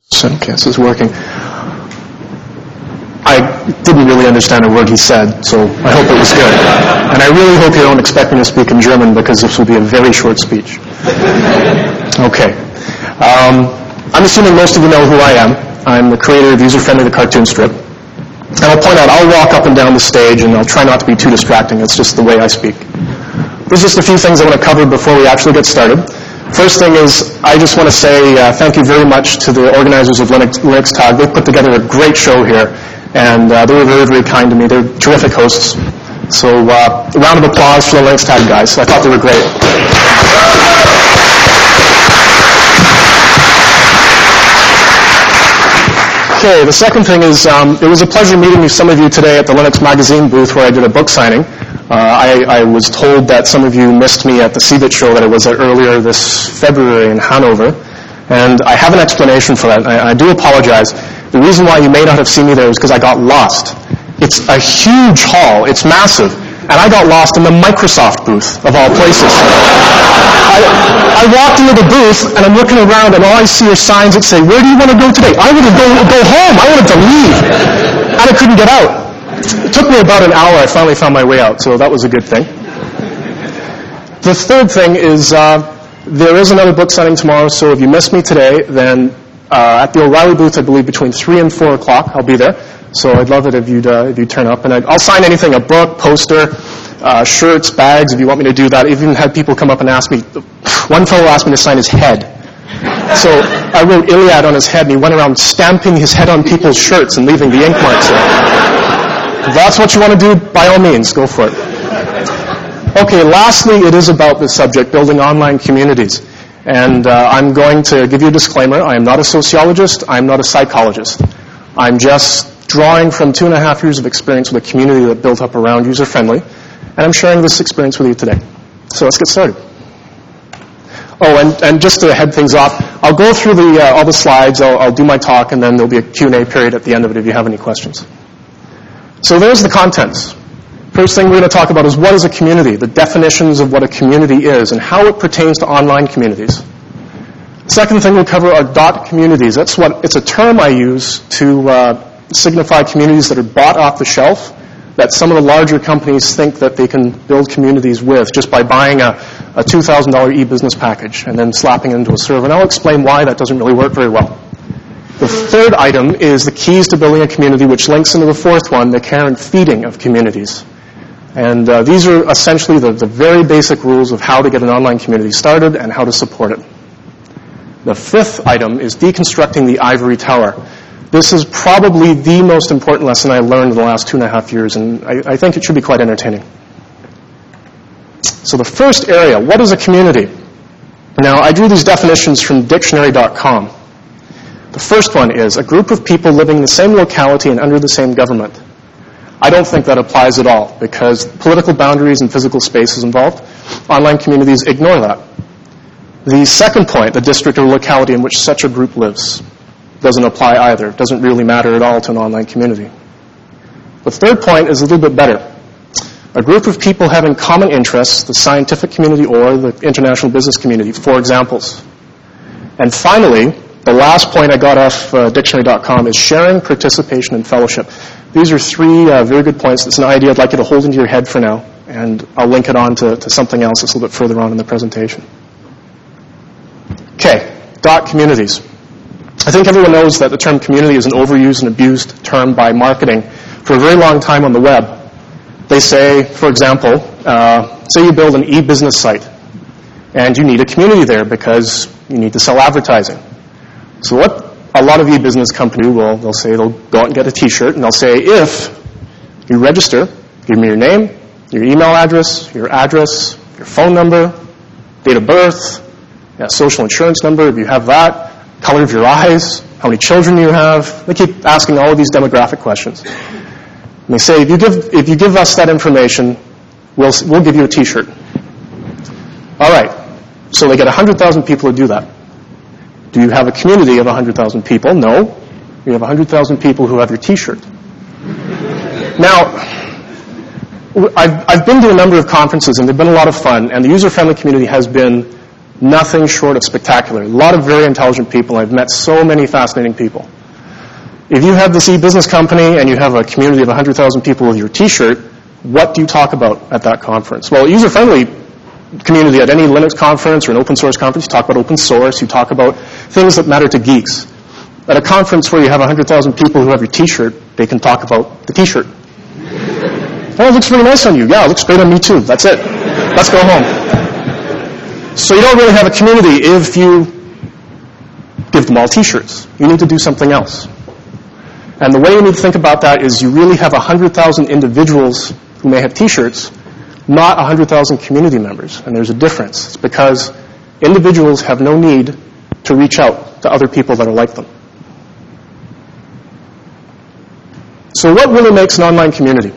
Simcast is working. I didn't really understand a word he said, so I hope it was good. And I really hope you don't expect me to speak in German, because this will be a very short speech. Okay. I'm assuming most of you know who I am. I'm the creator of User-Friendly, the cartoon strip. And I'll point out, I'll walk up and down the stage, and I'll try not to be too distracting. It's just the way I speak. There's just a few things I want to cover before we actually get started. First thing is, I just want to say thank you very much to the organizers of Linux Tag. They put together a great show here, and they were very, very kind to me. They're terrific hosts. So a round of applause for the Linux Tag guys. I thought they were great. Okay, the second thing is, it was a pleasure meeting some of you today at the Linux Magazine booth where I did a book signing. I was told that some of you missed me at the CeBIT show that I was at earlier this February in Hanover, and I have an explanation for that. I do apologize. The reason why you may not have seen me there is because I got lost. It's a huge hall. It's massive. And I got lost in the Microsoft booth, of all places. I walked into the booth, and I'm looking around, and all I see are signs that say, "Where do you want to go today?" I wanted to go home. I wanted to leave. And I couldn't get out. It took me about an hour. I finally found my way out, so that was a good thing. The third thing is there is another book signing tomorrow, so if you missed me today, then at the O'Reilly booth, I believe between 3 and 4 o'clock, I'll be there. So I'd love it if you'd turn up. And I'll sign anything, a book, poster, shirts, bags, if you want me to do that. I've even had people come up and ask me. One fellow asked me to sign his head. So I wrote Iliad on his head, and he went around stamping his head on people's shirts and leaving the ink marks there. If that's what you want to do, by all means, go for it. Okay, lastly, it is about the subject, building online communities. And I'm going to give you a disclaimer. I am not a sociologist. I'm not a psychologist. I'm just drawing from 2.5 years of experience with a community that built up around User-Friendly. And I'm sharing this experience with you today. So let's get started. Oh, and just to head things off, I'll go through all the slides. I'll do my talk, and then there'll be a Q&A period at the end of it if you have any questions. So there's the contents. First thing we're going to talk about is what is a community, the definitions of what a community is, and how it pertains to online communities. Second thing we'll cover are dot communities. It's a term I use to signify communities that are bought off the shelf, that some of the larger companies think that they can build communities with just by buying a $2,000 e-business package and then slapping it into a server. And I'll explain why that doesn't really work very well. The third item is the keys to building a community, which links into the fourth one, the care and feeding of communities. And these are essentially the very basic rules of how to get an online community started and how to support it. The fifth item is deconstructing the ivory tower. This is probably the most important lesson I learned in the last 2.5 years, and I think it should be quite entertaining. So the first area, what is a community? Now, I drew these definitions from dictionary.com. The first one is a group of people living in the same locality and under the same government. I don't think that applies at all because political boundaries and physical space is involved. Online communities ignore that. The second point, the district or locality in which such a group lives, doesn't apply either. It doesn't really matter at all to an online community. The third point is a little bit better. A group of people having common interests, the scientific community or the international business community, for examples. And finally, the last point I got off dictionary.com is sharing, participation, and fellowship. These are three very good points. It's an idea I'd like you to hold into your head for now, and I'll link it on to something else that's a little bit further on in the presentation. Okay, dot communities. I think everyone knows that the term community is an overused and abused term by marketing for a very long time on the web. They say, for example, say you build an e-business site, and you need a community there because you need to sell advertising. So what a lot of e-business companies they'll say they'll go out and get a T-shirt, and they'll say, if you register, give me your name, your email address, your phone number, date of birth, social insurance number, if you have that, color of your eyes, how many children you have. They keep asking all of these demographic questions. And they say, if you give us that information, we'll give you a T-shirt. All right. So they get 100,000 people to do that. Do you have a community of 100,000 people? No. You have 100,000 people who have your T-shirt. Now, I've been to a number of conferences, and they've been a lot of fun, and the user-friendly community has been Nothing short of spectacular. A lot of very intelligent people. I've met so many fascinating people. If you have this e-business company and you have a community of 100,000 people with your T-shirt, what do you talk about at that conference? Well, user-friendly community at any Linux conference or an open source conference, you talk about open source, you talk about things that matter to geeks. At a conference where you have 100,000 people who have your T-shirt, they can talk about the T-shirt. Oh, it looks really nice on you. Yeah, it looks great on me too. That's it. Let's go home. So you don't really have a community if you give them all T-shirts. You need to do something else. And the way you need to think about that is you really have 100,000 individuals who may have T-shirts, not 100,000 community members. And there's a difference. It's because individuals have no need to reach out to other people that are like them. So what really makes an online community?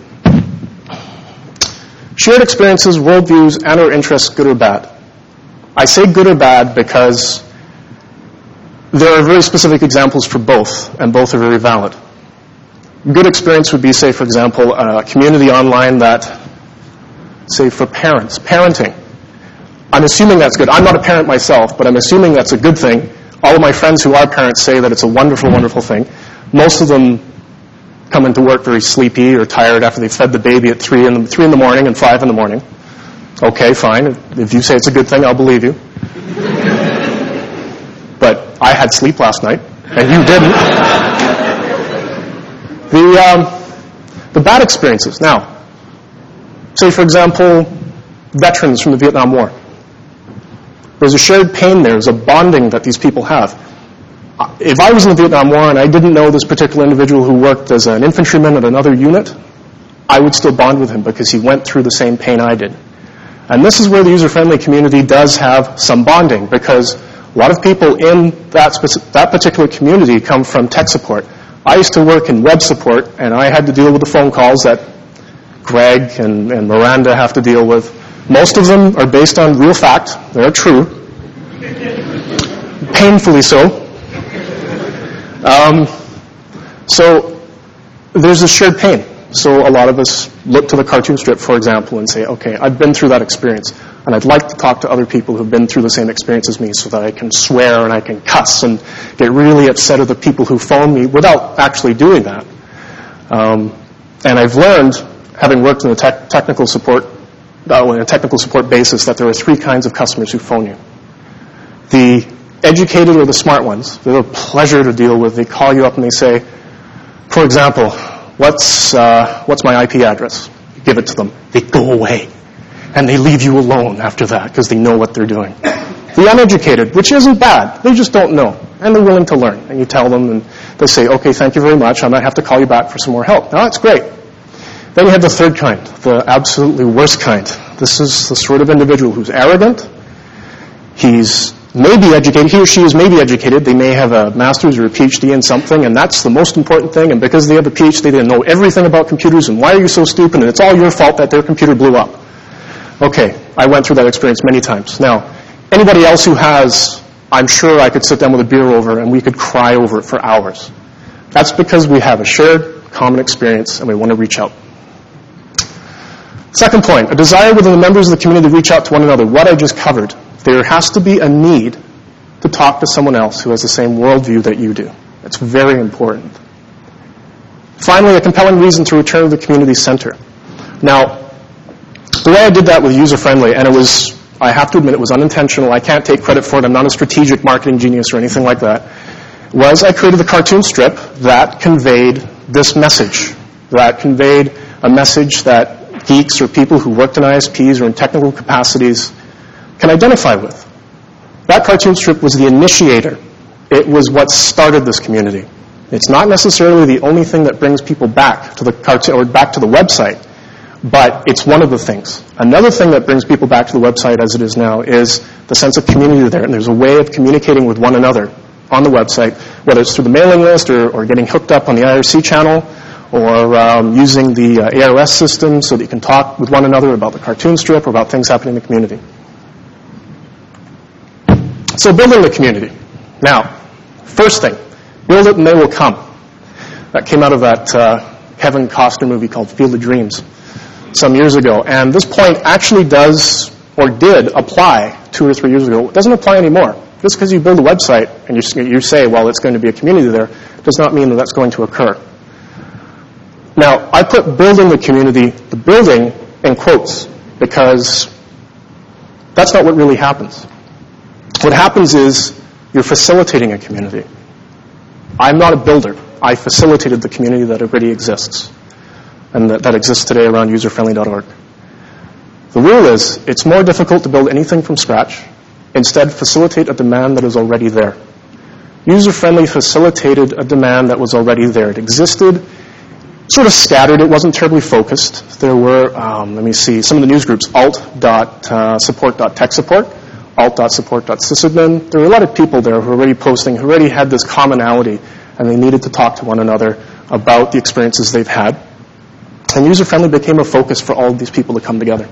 Shared experiences, worldviews, and or interests, good or bad. I say good or bad because there are very specific examples for both, and both are very valid. Good experience would be, say, for example, a community online that, say, for parents, parenting. I'm assuming that's good. I'm not a parent myself, but I'm assuming that's a good thing. All of my friends who are parents say that it's a wonderful, wonderful thing. Most of them come into work very sleepy or tired after they've fed the baby at 3 in the morning and 5 in the morning. Okay, fine. If you say it's a good thing, I'll believe you. But I had sleep last night, and you didn't. The bad experiences. Now, say, for example, veterans from the Vietnam War. There's a shared pain there. There's a bonding that these people have. If I was in the Vietnam War and I didn't know this particular individual who worked as an infantryman at another unit, I would still bond with him because he went through the same pain I did. And this is where the user-friendly community does have some bonding, because a lot of people in that particular community come from tech support. I used to work in web support, and I had to deal with the phone calls that Greg and Miranda have to deal with. Most of them are based on real fact. They're true. Painfully so. So there's a shared pain. So a lot of us look to the cartoon strip, for example, and say, okay, I've been through that experience, and I'd like to talk to other people who've been through the same experience as me so that I can swear and I can cuss and get really upset at the people who phone me without actually doing that. And I've learned, having worked in a technical support basis, that there are 3 kinds of customers who phone you. The educated or the smart ones, they're a pleasure to deal with. They call you up and they say, for example, what's my IP address? You give it to them. They go away. And they leave you alone after that because they know what they're doing. The uneducated, which isn't bad, they just don't know. And they're willing to learn. And you tell them and they say, okay, thank you very much. I might have to call you back for some more help. Now, that's great. Then you have the third kind, the absolutely worst kind. This is the sort of individual who's arrogant. He's maybe educated. He or she is maybe educated. They may have a master's or a PhD in something, and that's the most important thing. And because they have a PhD, they know everything about computers, and why are you so stupid? And it's all your fault that their computer blew up. Okay, I went through that experience many times. Now, anybody else who has, I'm sure I could sit down with a beer over, and we could cry over it for hours. That's because we have a shared, common experience, and we want to reach out. Second point, a desire within the members of the community to reach out to one another. What I just covered. There has to be a need to talk to someone else who has the same worldview that you do. That's very important. Finally, a compelling reason to return to the community center. Now, the way I did that with user-friendly, and I have to admit it was unintentional. I can't take credit for it. I'm not a strategic marketing genius or anything like that. Was I created a cartoon strip that conveyed this message, that conveyed a message that geeks or people who worked in ISPs or in technical capacities can identify with. That cartoon strip was the initiator. It was what started this community. It's not necessarily the only thing that brings people back to the cartoon or back to the website, but it's one of the things. Another thing that brings people back to the website as it is now is the sense of community there, and there's a way of communicating with one another on the website, whether it's through the mailing list or getting hooked up on the IRC channel or using the ARS system so that you can talk with one another about the cartoon strip or about things happening in the community. So building the community. Now, first thing, build it and they will come. That came out of that Kevin Costner movie called Field of Dreams some years ago. And this point actually does or did apply 2 or 3 years ago doesn't apply anymore. Just because you build a website and you say, well, it's going to be a community there, does not mean that that's going to occur. Now, I put building the community, the building, in quotes, because that's not what really happens. What happens is you're facilitating a community. I'm not a builder. I facilitated the community that already exists and that exists today around userfriendly.org. The rule is it's more difficult to build anything from scratch. Instead, facilitate a demand that is already there. User-friendly facilitated a demand that was already there. It existed, sort of scattered. It wasn't terribly focused. There were, let me see, some of the news groups, alt.support.tech-support, alt.support.sysadmin. There were a lot of people there who were already posting, who already had this commonality, and they needed to talk to one another about the experiences they've had. And user-friendly became a focus for all of these people to come together.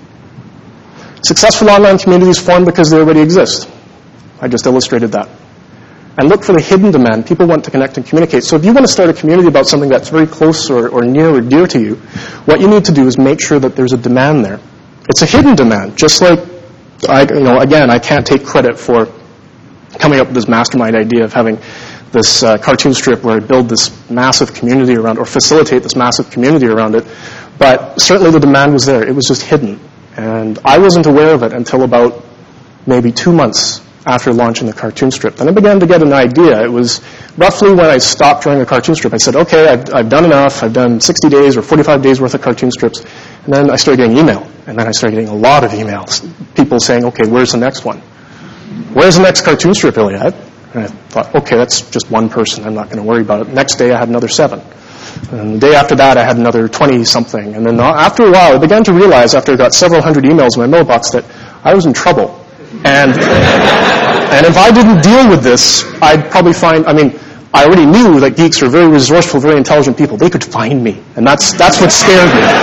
Successful online communities form because they already exist. I just illustrated that. And look for the hidden demand. People want to connect and communicate. So if you want to start a community about something that's very close or near or dear to you, what you need to do is make sure that there's a demand there. It's a hidden demand, just like, again, I can't take credit for coming up with this mastermind idea of having this cartoon strip where I build this massive community around, or facilitate this massive community around it. But certainly the demand was there. It was just hidden. And I wasn't aware of it until about maybe 2 months after launching the cartoon strip. Then I began to get an idea. It was roughly when I stopped drawing a cartoon strip. I said, okay, I've done enough. I've done 60 days or 45 days worth of cartoon strips. And then I started getting email. And then I started getting a lot of emails. People saying, okay, where's the next one? Where's the next cartoon strip, Iliad? And I thought, okay, that's just one person. I'm not going to worry about it. Next day I had another 7. And the day after that, I had another 20-something. And then after a while, I began to realize, after I got several hundred emails in my mailbox, that I was in trouble. And if I didn't deal with this, I'd probably find, I already knew that geeks are very resourceful, very intelligent people. They could find me. And that's what scared me.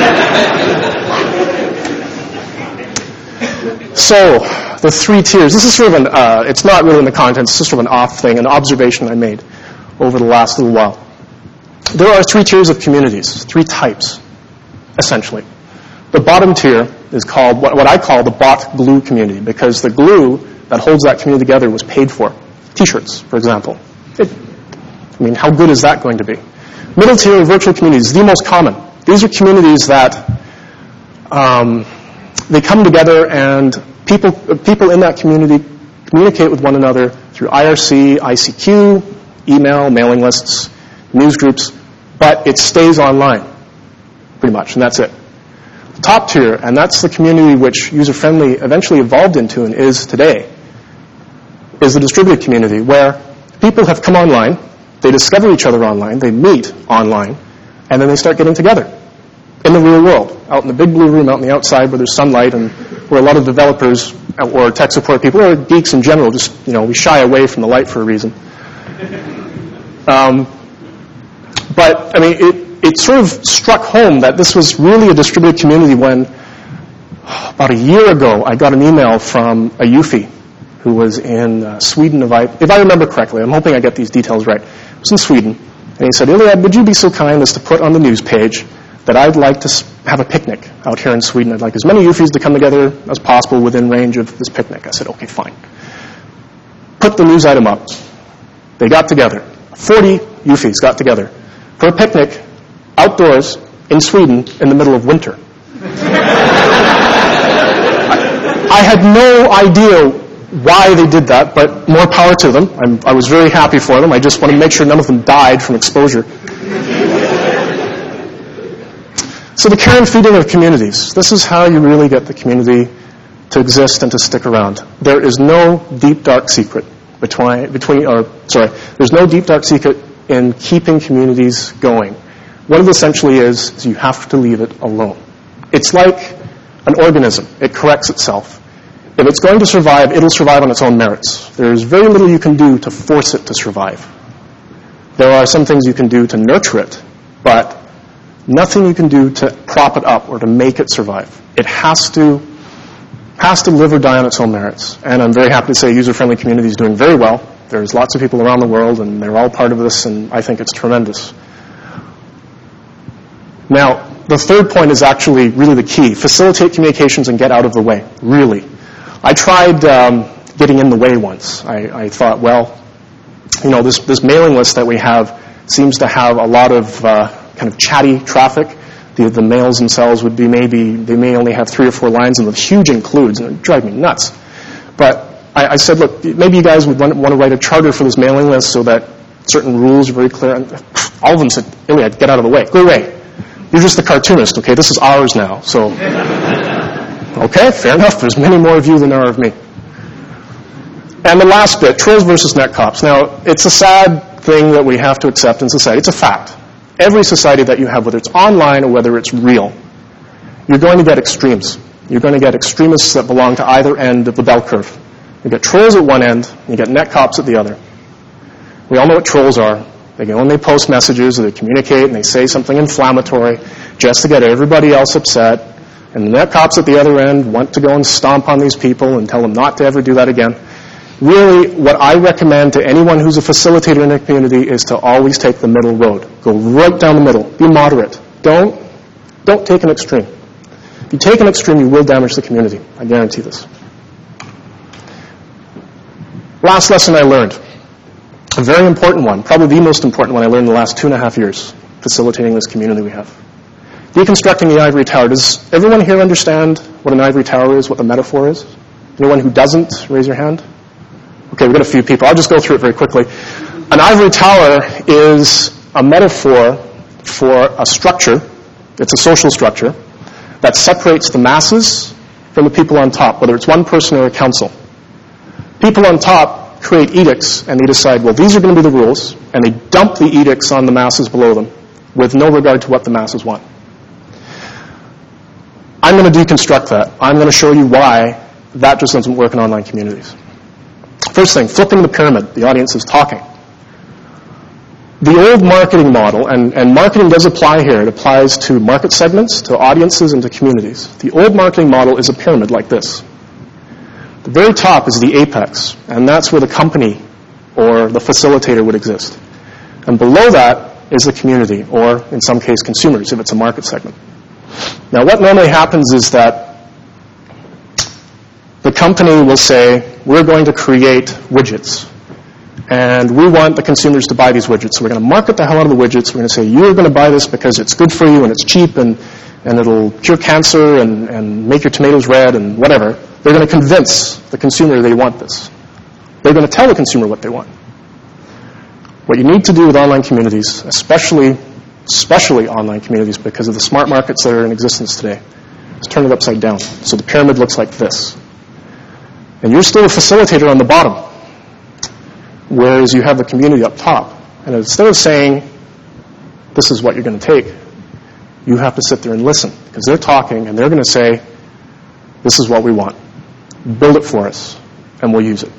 So, the 3 tiers. This is sort of it's not really in the content, it's just sort of an off thing, an observation I made over the last little while. There are 3 tiers of communities, 3 types, essentially. The bottom tier is called what I call the bought glue community, because the glue that holds that community together was paid for. T-shirts, for example. How good is that going to be? Middle tier virtual communities, the most common. These are communities that they come together and people in that community communicate with one another through IRC, ICQ, email, mailing lists, news groups, but it stays online, pretty much, and that's it. The top tier, and that's the community which User-Friendly eventually evolved into and is today, is the distributed community, where people have come online, they discover each other online, they meet online, and then they start getting together in the real world, out in the big blue room, out on the outside where there's sunlight and where a lot of developers or tech support people, or geeks in general, just, we shy away from the light for a reason. But, it sort of struck home that this was really a distributed community when, about a year ago, I got an email from a Eufy who was in Sweden, if I remember correctly. I'm hoping I get these details right. He was in Sweden, and he said, Iliad, would you be so kind as to put on the news page that I'd like to have a picnic out here in Sweden. I'd like as many Eufys to come together as possible within range of this picnic. I said, okay, fine. Put the news item up. They got together. 40 Eufys got together for a picnic outdoors in Sweden in the middle of winter. I had no idea why they did that, but more power to them. I was very happy for them. I just wanted to make sure none of them died from exposure. So the care and feeding of communities. This is how you really get the community to exist and to stick around. There is no deep, dark secret there's no deep, dark secret in keeping communities going. What it essentially is you have to leave it alone. It's like an organism. It corrects itself. If it's going to survive, it'll survive on its own merits. There's very little you can do to force it to survive. There are some things you can do to nurture it, but nothing you can do to prop it up or to make it survive. It has to live or die on its own merits. And I'm very happy to say User-Friendly Community is doing very well. There's lots of people around the world, and they're all part of this, and I think it's tremendous. Now, the third point is actually really the key. Facilitate communications and get out of the way, really. I tried getting in the way once. I thought, well, this mailing list that we have seems to have a lot of kind of chatty traffic. The mails themselves would be they may only have 3 or 4 lines and with huge includes, and it would drive me nuts. But I said, look, maybe you guys would want to write a charter for this mailing list so that certain rules are very clear. And all of them said, Iliad, get out of the way. Go away. You're just the cartoonist, okay? This is ours now. So, okay, fair enough. There's many more of you than there are of me. And the last bit, trolls versus netcops. Now, it's a sad thing that we have to accept in society. It's a fact. Every society that you have, whether it's online or whether it's real, you're going to get extremes. You're going to get extremists that belong to either end of the bell curve. You get trolls at one end, and you get netcops at the other. We all know what trolls are. They go and they post messages, or they communicate, and they say something inflammatory just to get everybody else upset. And the netcops at the other end want to go and stomp on these people and tell them not to ever do that again. Really, what I recommend to anyone who's a facilitator in a community is to always take the middle road. Go right down the middle. Be moderate. Don't take an extreme. If you take an extreme, you will damage the community. I guarantee this. Last lesson I learned. A very important one, probably the most important one I learned in the last 2.5 years, facilitating this community we have. Deconstructing the ivory tower. Does everyone here understand what an ivory tower is, what the metaphor is? Anyone who doesn't, raise your hand. Okay, we've got a few people. I'll just go through it very quickly. An ivory tower is a metaphor for a structure. It's a social structure that separates the masses from the people on top, whether it's one person or a council. People on top create edicts, and they decide, well, these are going to be the rules, and they dump the edicts on the masses below them with no regard to what the masses want. I'm going to deconstruct that. I'm going to show you why that just doesn't work in online communities. First thing, flipping the pyramid. The audience is talking. The old marketing model, and marketing does apply here. It applies to market segments, to audiences, and to communities. The old marketing model is a pyramid like this. The very top is the apex, and that's where the company or the facilitator would exist. And below that is the community, or in some case consumers, if it's a market segment. Now what normally happens is that the company will say, we're going to create widgets, and we want the consumers to buy these widgets. So we're going to market the hell out of the widgets. We're going to say, you're going to buy this because it's good for you and it's cheap and it'll cure cancer and make your tomatoes red and whatever. They're going to convince the consumer they want this. They're going to tell the consumer what they want. What you need to do with online communities, especially online communities because of the smart markets that are in existence today, is turn it upside down. So the pyramid looks like this. And you're still a facilitator on the bottom, whereas you have the community up top. And instead of saying, this is what you're going to take, you have to sit there and listen, because they're talking, and they're going to say, this is what we want. Build it for us, and we'll use it.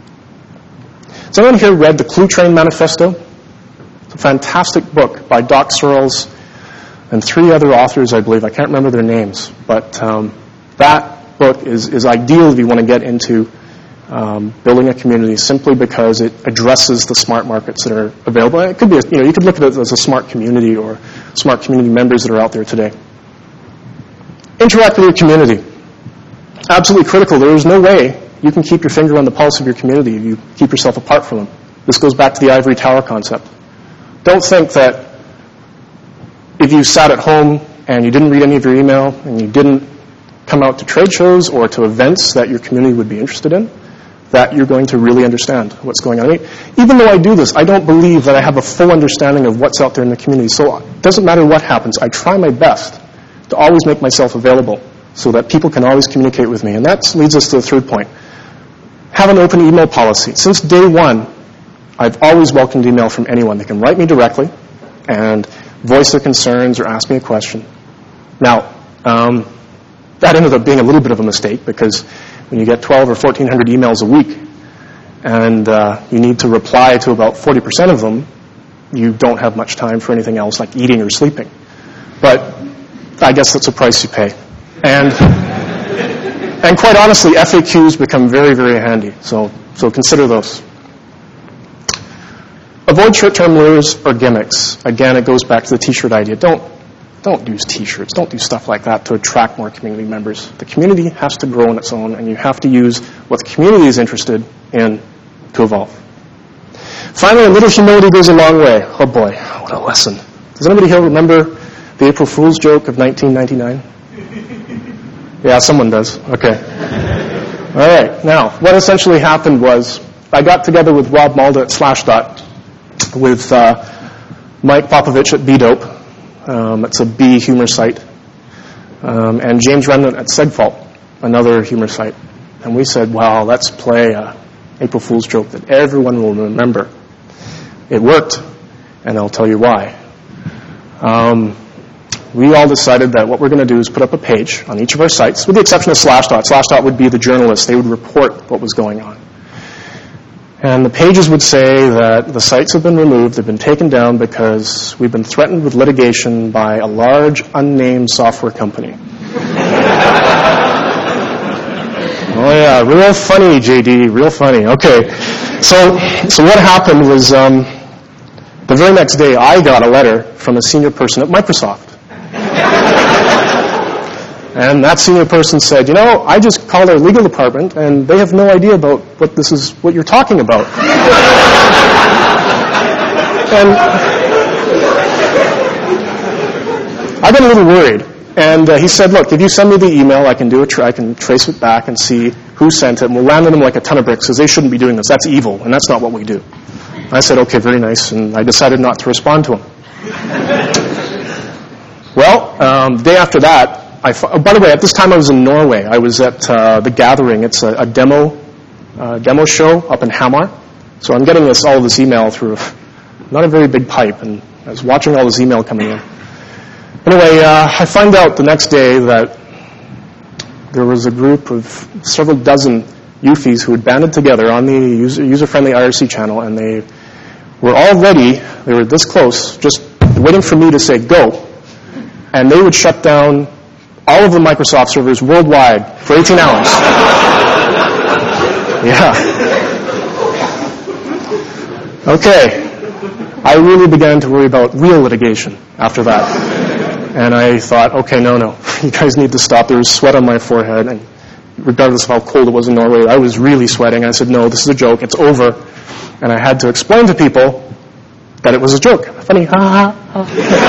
Has anyone here read the Clue Train Manifesto? It's a fantastic book by Doc Searles and 3 other authors, I believe. I can't remember their names, but that book is ideal if you want to get into building a community, simply because it addresses the smart markets that are available. It could be, you could look at it as a smart community or smart community members that are out there today. Interact with your community. Absolutely critical. There is no way you can keep your finger on the pulse of your community if you keep yourself apart from them. This goes back to the ivory tower concept. Don't think that if you sat at home and you didn't read any of your email and you didn't come out to trade shows or to events that your community would be interested in, that you're going to really understand what's going on. Even though I do this, I don't believe that I have a full understanding of what's out there in the community. So it doesn't matter what happens. I try my best to always make myself available so that people can always communicate with me. And that leads us to the third point. Have an open email policy. Since day one, I've always welcomed email from anyone. They can write me directly and voice their concerns or ask me a question. Now, that ended up being a little bit of a mistake, because when you get 12 or 1,400 emails a week and you need to reply to about 40% of them, you don't have much time for anything else like eating or sleeping. But I guess that's a price you pay. And quite honestly, FAQs become very, very handy. So consider those. Avoid short-term lures or gimmicks. Again, it goes back to the T-shirt idea. Don't Don't use T-shirts. Don't do stuff like that to attract more community members. The community has to grow on its own, and you have to use what the community is interested in to evolve. Finally, a little humility goes a long way. Oh boy, what a lesson. Does anybody here remember the April Fool's joke of 1999? Yeah, someone does. Okay. All right. Now, what essentially happened was I got together with Rob Malda at Slashdot, with Mike Popovich at B-Dope. It's a B humor site. And James Remnant at Segfault, another humor site. And we said, well, let's play a April Fool's joke that everyone will remember. It worked, and I'll tell you why. We all decided that what we're going to do is put up a page on each of our sites, with the exception of Slashdot. Slashdot would be the journalists. They would report what was going on. And the pages would say that the sites have been removed, they've been taken down because we've been threatened with litigation by a large, unnamed software company. Oh yeah, real funny, JD, real funny. Okay, so what happened was the very next day I got a letter from a senior person at Microsoft. And that senior person said, you know, I just called our legal department, and they have no idea about what you're talking about. And I got a little worried. And he said, look, if you send me the email, I can I can trace it back and see who sent it, and we'll land on them like a ton of bricks, because they shouldn't be doing this. That's evil, and that's not what we do. I said, okay, very nice, and I decided not to respond to him. Well, day after that, by the way, at this time I was in Norway. I was at The Gathering. It's a demo show up in Hamar. So I'm getting all of this email through not a very big pipe, and I was watching all this email coming in. Anyway, I find out the next day that there was a group of several dozen Eufys who had banded together on the user-friendly IRC channel, and they were all ready. They were this close, just waiting for me to say go, and they would shut down all of the Microsoft servers worldwide for 18 hours. Yeah. Okay. I really began to worry about real litigation after that. And I thought, okay, no. You guys need to stop. There was sweat on my forehead, and regardless of how cold it was in Norway, I was really sweating. I said, no, this is a joke. It's over. And I had to explain to people that it was a joke. Funny, ha ha.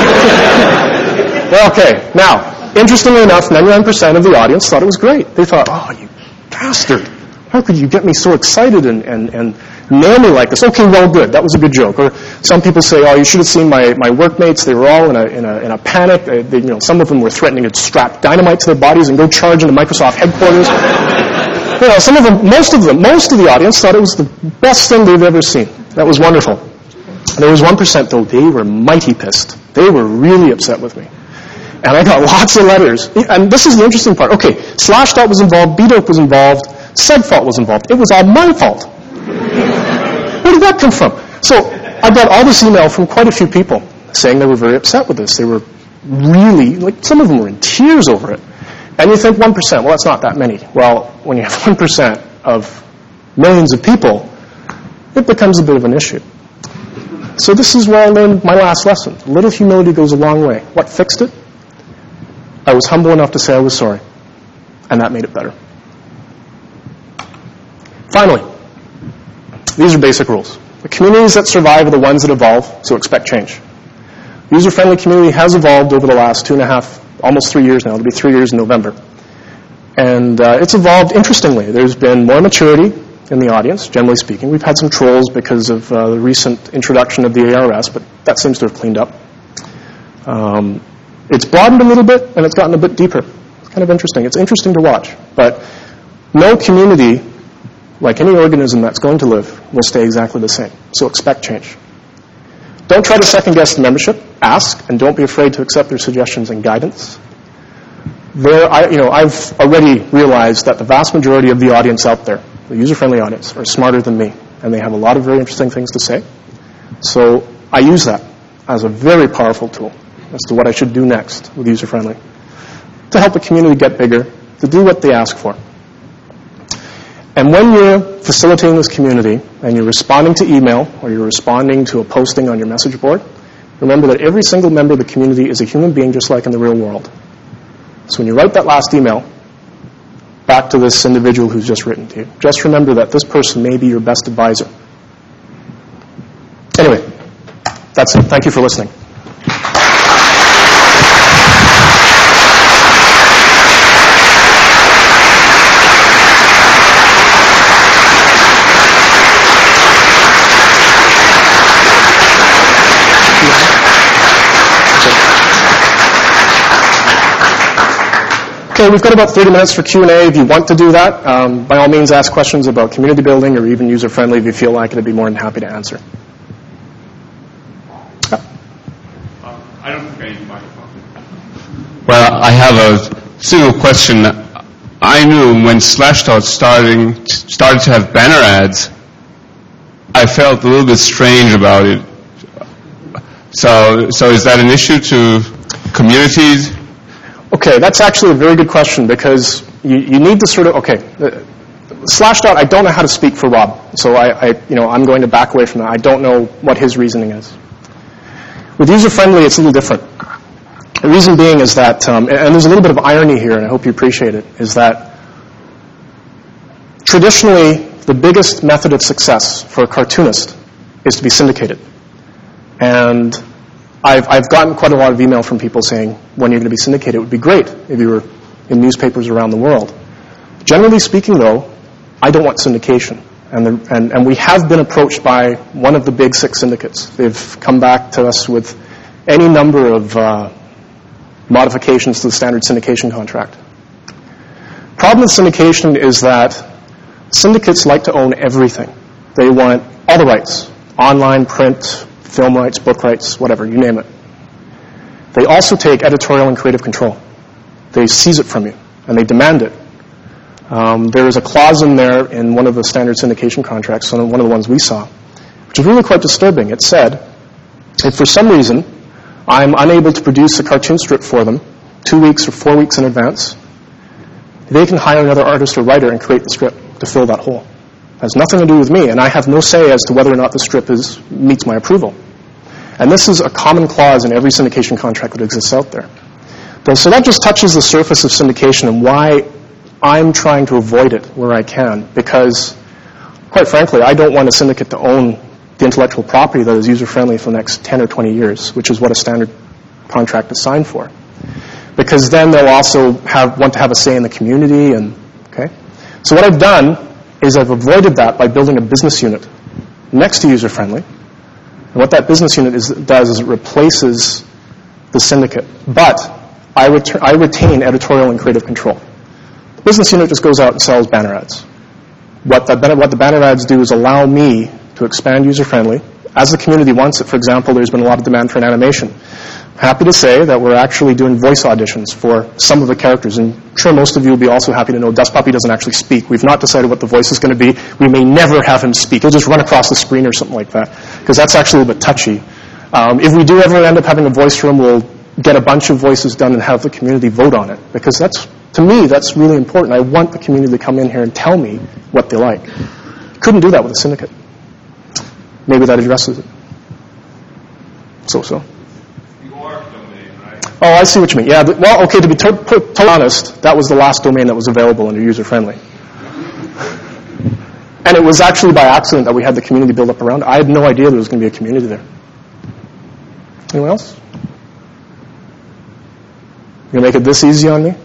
Well, okay. Now, interestingly enough, 99% of the audience thought it was great. They thought, oh, you bastard. How could you get me so excited and nail me like this? Okay, well, good. That was a good joke. Or some people say, oh, you should have seen my workmates. They were all in a panic. Some of them were threatening to strap dynamite to their bodies and go charge into Microsoft headquarters. Some of them, most of the audience thought it was the best thing they've ever seen. That was wonderful. There was 1%, though. They were mighty pissed. They were really upset with me. And I got lots of letters. And this is the interesting part. Okay, Slashdot was involved, B-Dope was involved, Segfault was involved. It was all my fault. Where did that come from? So I got all this email from quite a few people saying they were very upset with this. They were really, some of them were in tears over it. And you think 1%, well, that's not that many. Well, when you have 1% of millions of people, it becomes a bit of an issue. So this is where I learned my last lesson. A little humility goes a long way. What fixed it? I was humble enough to say I was sorry, and that made it better. Finally, these are basic rules. The communities that survive are the ones that evolve, so expect change. The user-friendly community has evolved over the last 2.5, almost 3 years now. It'll be 3 years in November. And it's evolved interestingly. There's been more maturity in the audience, generally speaking. We've had some trolls because of the recent introduction of the ARS, but that seems to have cleaned up. It's broadened a little bit, and it's gotten a bit deeper. It's kind of interesting. It's interesting to watch. But no community, like any organism that's going to live, will stay exactly the same. So expect change. Don't try to second-guess the membership. Ask, and don't be afraid to accept their suggestions and guidance. I've already realized that the vast majority of the audience out there, the user-friendly audience, are smarter than me, and they have a lot of very interesting things to say. So I use that as a very powerful tool as to what I should do next with user-friendly, to help the community get bigger, to do what they ask for. And when you're facilitating this community, and you're responding to email, or you're responding to a posting on your message board, remember that every single member of the community is a human being just like in the real world. So when you write that last email back to this individual who's just written to you, just remember that this person may be your best advisor. Anyway, that's it. Thank you for listening. Okay, we've got about 30 minutes for Q&A. If you want to do that, by all means ask questions about community building or even user-friendly if you feel like it. I'd be more than happy to answer. I don't think I need the microphone. Well, I have a single question. I knew when Slashdot started to have banner ads, I felt a little bit strange about it. So is that an issue to communities? Okay, that's actually a very good question because you need to sort of, Slashdot, I don't know how to speak for Rob, so I'm going to back away from that. I don't know what his reasoning is. With user-friendly, it's a little different. The reason being is that, and there's a little bit of irony here, and I hope you appreciate it, is that traditionally, the biggest method of success for a cartoonist is to be syndicated. And I've gotten quite a lot of email from people saying, when you're going to be syndicated, it would be great if you were in newspapers around the world. Generally speaking, though, I don't want syndication. And we have been approached by one of the big 6 syndicates. They've come back to us with any number of modifications to the standard syndication contract. Problem with syndication is that syndicates like to own everything. They want all the rights, online, print, film rights, book rights, whatever, you name it. They also take editorial and creative control. They seize it from you, and they demand it. There is a clause in there in one of the standard syndication contracts, one of the ones we saw, which is really quite disturbing. It said, if for some reason I'm unable to produce a cartoon strip for them 2 weeks or 4 weeks in advance, they can hire another artist or writer and create the strip to fill that hole. It has nothing to do with me, and I have no say as to whether or not the strip meets my approval. And this is a common clause in every syndication contract that exists out there. So that just touches the surface of syndication and why I'm trying to avoid it where I can, because, quite frankly, I don't want a syndicate to own the intellectual property that is user-friendly for the next 10 or 20 years, which is what a standard contract is signed for. Because then they'll also want to have a say in the community. So what I've done is I've avoided that by building a business unit next to user-friendly. And what that business unit does is it replaces the syndicate. But I retain editorial and creative control. The business unit just goes out and sells banner ads. What the banner ads do is allow me to expand user-friendly as the community wants it. For example, there's been a lot of demand for an animation. I'm happy to say that we're actually doing voice auditions for some of the characters, and I'm sure most of you will be also happy to know Dust Puppy doesn't actually speak. We've not decided what the voice is going to be. We may never have him speak. He'll just run across the screen or something like that, because that's actually a little bit touchy. If we do ever end up having a voice room, we'll get a bunch of voices done and have the community vote on it, because to me, that's really important. I want the community to come in here and tell me what they like. Couldn't do that with a syndicate. Maybe that addresses it. So. Oh, I see what you mean. Yeah, well, okay, to be totally honest, that was the last domain that was available under user-friendly. And it was actually by accident that we had the community build up around it. I had no idea there was going to be a community there. Anyone else? You going to make it this easy on me?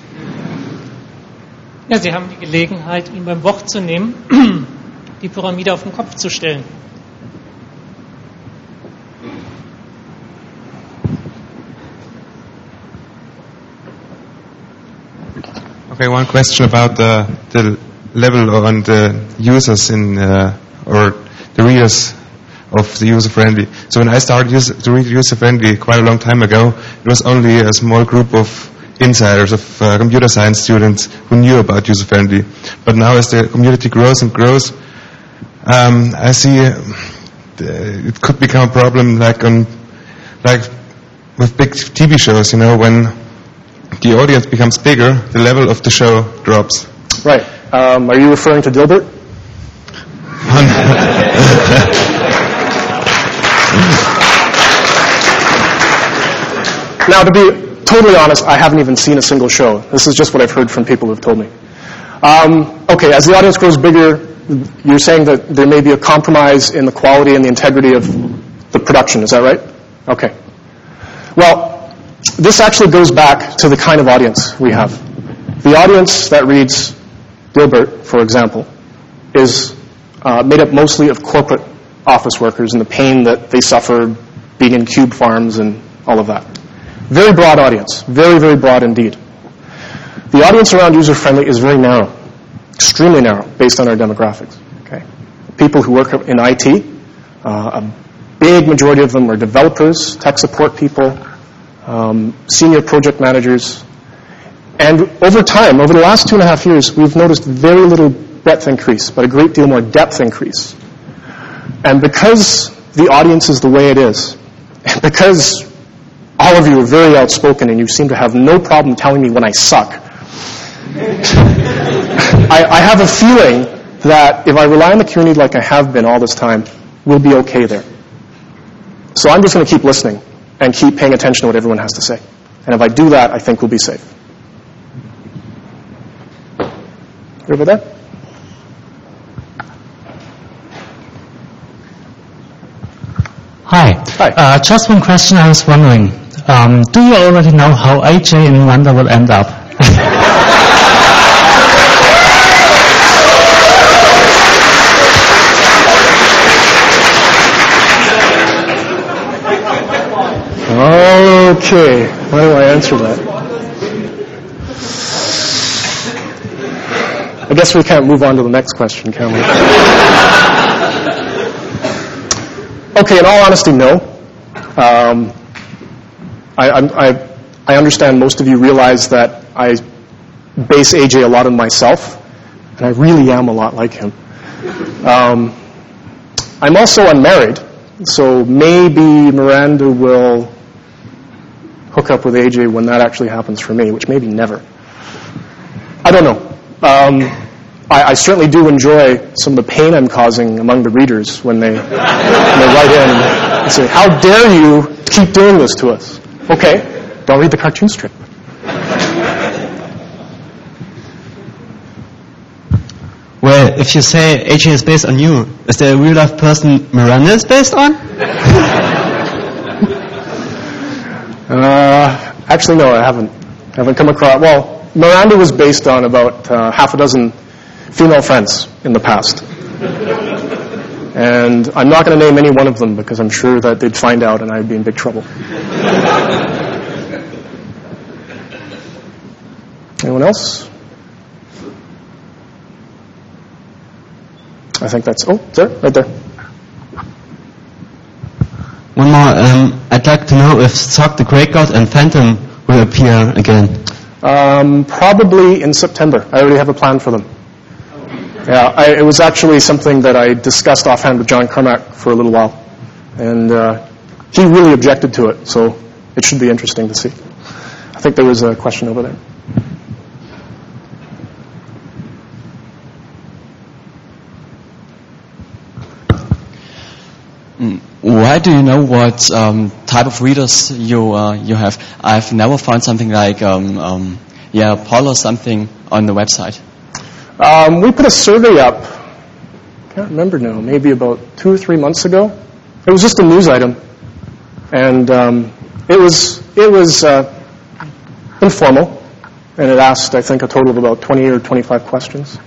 Ja, Sie haben die Gelegenheit, ihn beim Wort zu nehmen, die Pyramide auf den Kopf zu stellen. Okay, one question about the level on the users or the readers of the user-friendly. So when I started to read user-friendly quite a long time ago, it was only a small group of insiders, of computer science students who knew about user-friendly. But now as the community grows and grows, I see it could become a problem like with big TV shows, when the audience becomes bigger, the level of the show drops. Right. Are you referring to Dilbert? Now, to be totally honest, I haven't even seen a single show. This is just what I've heard from people who've told me. Okay, as the audience grows bigger, you're saying that there may be a compromise in the quality and the integrity of the production. Is that right? Okay. Well, this actually goes back to the kind of audience we have. The audience that reads Dilbert, for example, is made up mostly of corporate office workers and the pain that they suffered being in cube farms and all of that. Very broad audience. Very, very broad indeed. The audience around user-friendly is very narrow, extremely narrow, based on our demographics. Okay? People who work in IT, a big majority of them are developers, tech support people, senior project managers. And over time, over the last 2.5 years, we've noticed very little breadth increase, but a great deal more depth increase. And because the audience is the way it is, and because all of you are very outspoken and you seem to have no problem telling me when I suck, I have a feeling that if I rely on the community like I have been all this time, we'll be okay there. So I'm just going to keep listening and keep paying attention to what everyone has to say. And if I do that, I think we'll be safe. Over there? Hi. Hi. Just one question I was wondering. Do you already know how AJ and Miranda will end up? Okay. How do I answer that? I guess we can't move on to the next question, can we? Okay, in all honesty, no. I understand most of you realize that I base AJ a lot on myself, and I really am a lot like him. I'm also unmarried, so maybe Miranda will hook up with AJ when that actually happens for me, which maybe never. I don't know. I certainly do enjoy some of the pain I'm causing among the readers when they write in and say, "How dare you keep doing this to us?" Okay, don't read the cartoon strip. Well, if you say AJ is based on you, is there a real-life person Miranda is based on? Actually, no, I haven't come across. Well, Miranda was based on about half a dozen female friends in the past. And I'm not going to name any one of them because I'm sure that they'd find out and I'd be in big trouble. Anyone else? I think that's... Oh, there, right there. One more. I'd like to know if Sock the Great God and Phantom will appear again. Probably in September. I already have a plan for them. Yeah, it was actually something that I discussed offhand with John Carmack for a little while. And he really objected to it, so it should be interesting to see. I think there was a question over there. Why do you know what type of readers you have? I've never found something like poll or something on the website. We put a survey up, I can't remember now, maybe about 2 or 3 months ago. It was just a news item. And it was informal. And it asked, I think, a total of about 20 or 25 questions.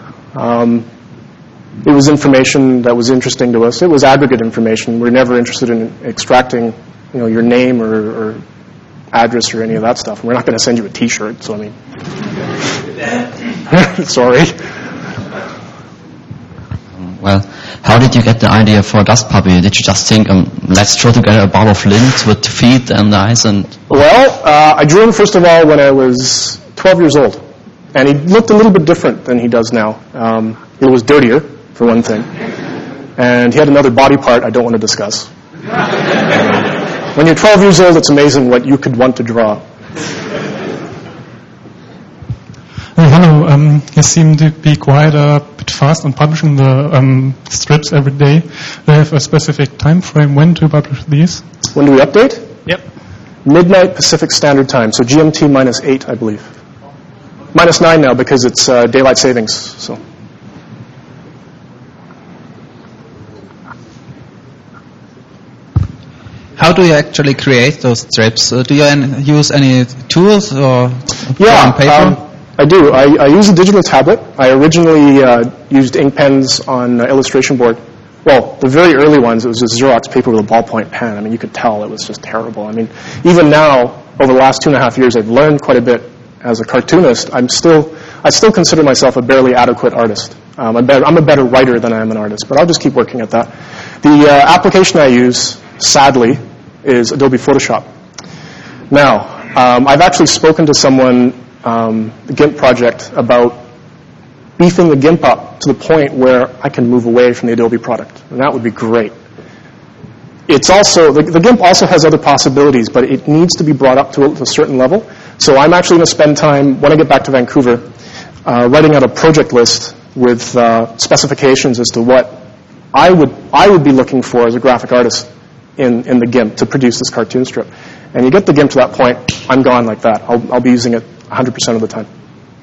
It was information that was interesting to us. It was aggregate information. We're never interested in extracting, your name or address or any of that stuff. We're not going to send you a T-shirt, so I mean... Sorry. Well, how did you get the idea for Dust Puppy? Did you just think, let's throw together a bar of lint with feet and eyes and... Well, I drew him, first of all, when I was 12 years old. And he looked a little bit different than he does now. He was dirtier, for one thing. And he had another body part I don't want to discuss. When you're 12 years old, it's amazing what you could want to draw. Hello, you seem to be quite a bit fast on publishing the strips every day. Do you have a specific time frame when to publish these? When do we update? Yep. Midnight Pacific Standard Time, so GMT -8, I believe. -9 now because it's daylight savings. So. How do you actually create those strips? Do you use any tools or Yeah, paper? I do. I use a digital tablet. I originally used ink pens on illustration board. Well, the very early ones, it was just Xerox paper with a ballpoint pen. I mean, you could tell it was just terrible. I mean, even now, over the last 2.5 years, I've learned quite a bit as a cartoonist. I still consider myself a barely adequate artist. I'm a better writer than I am an artist, but I'll just keep working at that. The application I use, sadly, is Adobe Photoshop. Now, I've actually spoken to someone, the GIMP project, about beefing the GIMP up to the point where I can move away from the Adobe product, and that would be great. It's also, the GIMP also has other possibilities, but it needs to be brought up to a certain level. So I'm actually going to spend time, when I get back to Vancouver, writing out a project list with specifications as to what I would be looking for as a graphic artist in the GIMP to produce this cartoon strip. And you get the GIMP to that point, I'm gone like that. I'll be using it 100% of the time.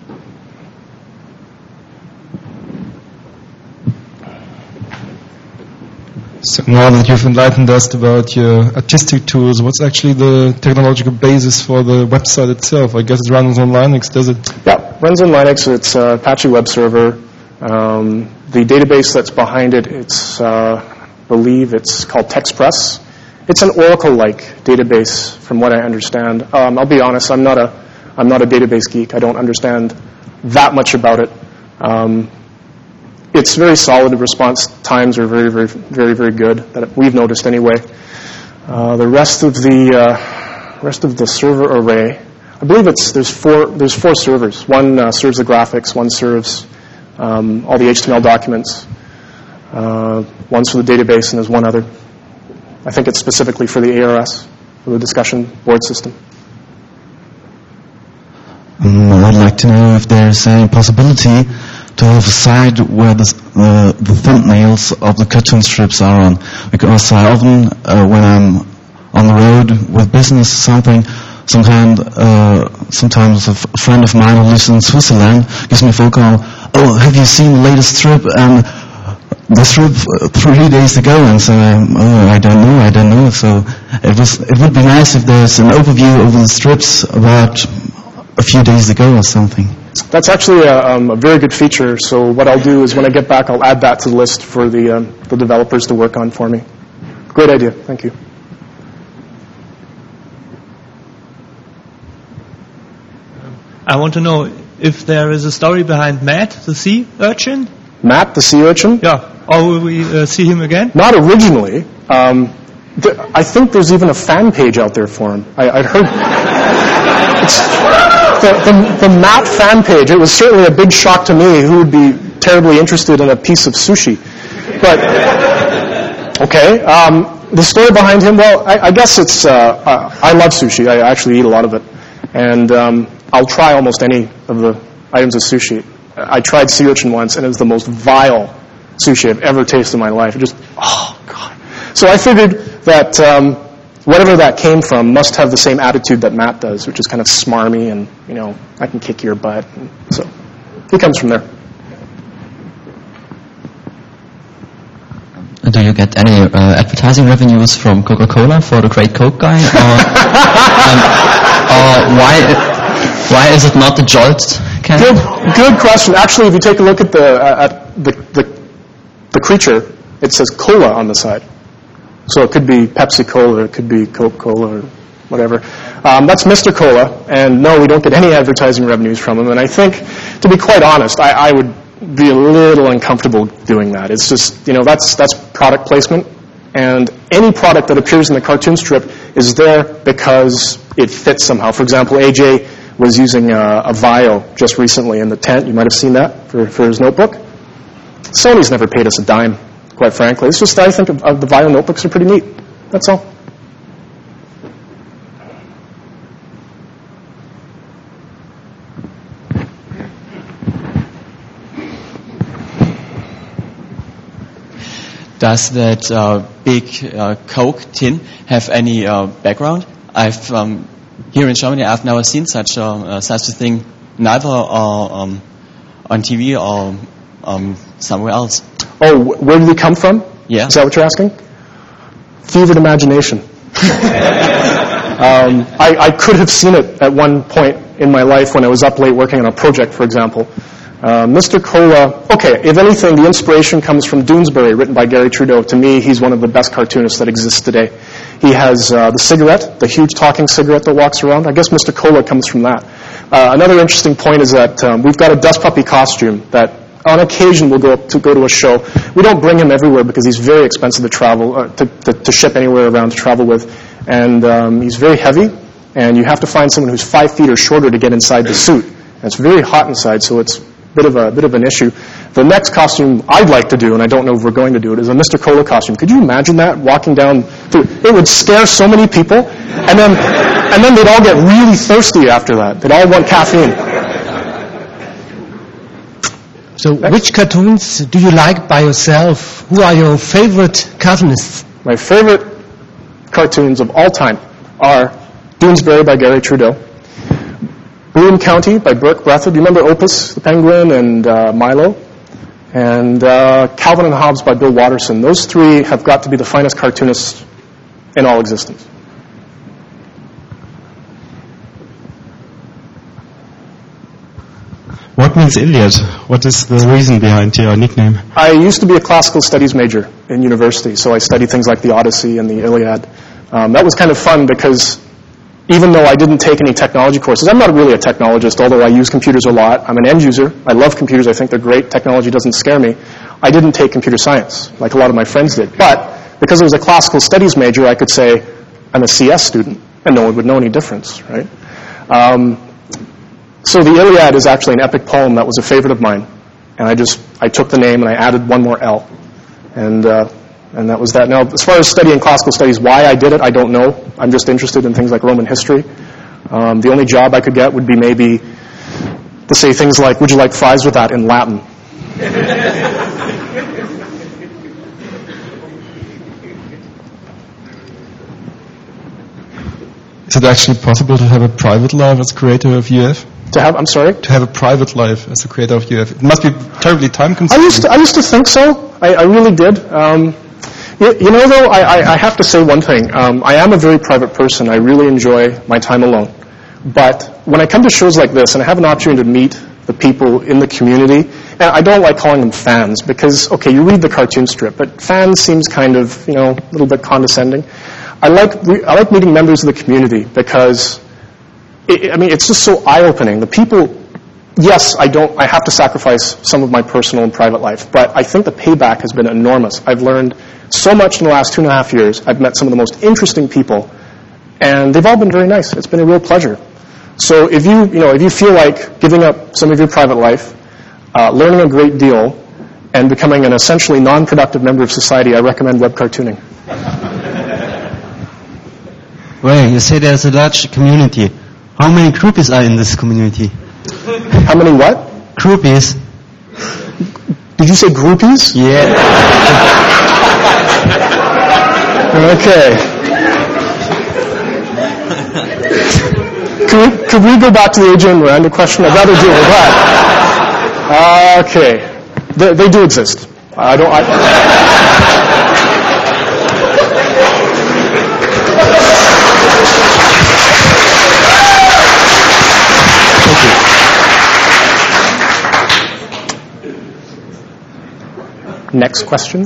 So now that you've enlightened us about your artistic tools, what's actually the technological basis for the website itself? I guess it runs on Linux, does it? Yeah, it runs on Linux. It's Apache web server. The database that's behind it, I believe it's called TextPress. It's an Oracle-like database, from what I understand. I'll be honest, I'm not a database geek. I don't understand that much about it. It's very solid. The response times are very, very, very, very good. That we've noticed anyway. The rest of the server array, I believe there's four servers. One serves the graphics. One serves all the HTML documents. One's for the database, and there's one other. I think it's specifically for the ARS, for the discussion board system. I'd like to know if there's any possibility to have a site where the thumbnails of the cartoon strips are on. Because I often, when I'm on the road with business or something, sometimes a friend of mine who lives in Switzerland gives me a phone call, "Oh, have you seen the latest strip?" And the strip 3 days ago, and so I don't know. So it would be nice if there's an overview of the strips about a few days ago or something. That's actually a very good feature. So what I'll do is when I get back, I'll add that to the list for the developers to work on for me. Great idea. Thank you. I want to know if there is a story behind Matt, the sea urchin. Matt, the sea urchin? Yeah. Or will we see him again? Not originally. I think there's even a fan page out there for him. I'd heard... The Matt fan page, it was certainly a big shock to me who would be terribly interested in a piece of sushi. But, okay. The story behind him, well, I guess it's... I love sushi. I actually eat a lot of it. And I'll try almost any of the items of sushi. I tried sea urchin once, and it was the most vile sushi I've ever tasted in my life. It just, oh, God. So I figured that whatever that came from must have the same attitude that Matt does, which is kind of smarmy and, I can kick your butt. And so he comes from there. Do you get any advertising revenues from Coca-Cola for the Great Coke guy? Or why is it not the Jolt can? Good question. Actually, if you take a look at the creature, it says Cola on the side. So it could be Pepsi Cola, it could be Coke Cola, or whatever. That's Mr. Cola, and no, we don't get any advertising revenues from him. And I think, to be quite honest, I would be a little uncomfortable doing that. It's just, that's product placement, and any product that appears in the cartoon strip is there because it fits somehow. For example, AJ was using a Vaio just recently in the tent. You might have seen that for his notebook. Sony's never paid us a dime, quite frankly. It's just that I think of the Vaio notebooks are pretty neat. That's all. Does that big Coke tin have any background? I've here in Germany I've never seen such a thing, neither on TV or somewhere else. Oh, where did you come from? Yeah. Is that what you're asking? Fevered imagination. I could have seen it at one point in my life when I was up late working on a project, for example. Mr. Cola, okay, if anything, the inspiration comes from Doonesbury, written by Gary Trudeau. To me, he's one of the best cartoonists that exists today. He has the cigarette, the huge talking cigarette that walks around. I guess Mr. Cola comes from that. Another interesting point is that we've got a dust puppy costume that on occasion we'll go to a show. We don't bring him everywhere because he's very expensive to travel, to ship anywhere around to travel with. And he's very heavy, and you have to find someone who's 5 feet or shorter to get inside the suit. And it's very hot inside, so it's a bit of an issue. The next costume I'd like to do, and I don't know if we're going to do it, is a Mr. Cola costume. Could you imagine that, walking down through? It would scare so many people, and then they'd all get really thirsty after that. They'd all want caffeine. So which cartoons do you like by yourself? Who are your favorite cartoonists? My favorite cartoons of all time are Doonesbury by Gary Trudeau, Bloom County by Burke Breathitt. Do you remember Opus the Penguin and Milo? And Calvin and Hobbes by Bill Watterson. Those three have got to be the finest cartoonists in all existence. What means Iliad? What is the reason behind your nickname? I used to be a classical studies major in university, so I studied things like the Odyssey and the Iliad. That was kind of fun because even though I didn't take any technology courses, I'm not really a technologist, although I use computers a lot. I'm an end user. I love computers. I think they're great. Technology doesn't scare me. I didn't take computer science like a lot of my friends did. But because it was a classical studies major, I could say I'm a CS student, and no one would know any difference, right? So the Iliad is actually an epic poem that was a favorite of mine. And I took the name and I added one more L. And that was that. Now, as far as studying classical studies, why I did it, I don't know. I'm just interested in things like Roman history. The only job I could get would be maybe to say things like, would you like fries with that in Latin? Is it actually possible to have a private life as creator of UF? To have a private life as a creator of UF. It must be terribly time-consuming. I used to think so. I really did. You know, though, I have to say one thing. I am a very private person. I really enjoy my time alone. But when I come to shows like this and I have an opportunity to meet the people in the community, and I don't like calling them fans because, okay, you read the cartoon strip, but fans seems kind of, a little bit condescending. I like meeting members of the community because it's just so eye-opening. The people, yes, I have to sacrifice some of my personal and private life, but I think the payback has been enormous. I've learned so much in the last 2.5 years. I've met some of the most interesting people, and they've all been very nice. It's been a real pleasure. So if you feel like giving up some of your private life, learning a great deal, and becoming an essentially non-productive member of society, I recommend web cartooning. Well, you say there's a large community. How many groupies are in this community? How many what? Groupies. Did you say groupies? Yeah. Okay. Could we go back to the AJ and Miranda question? I'd rather deal with that. Okay. They do exist. Next question.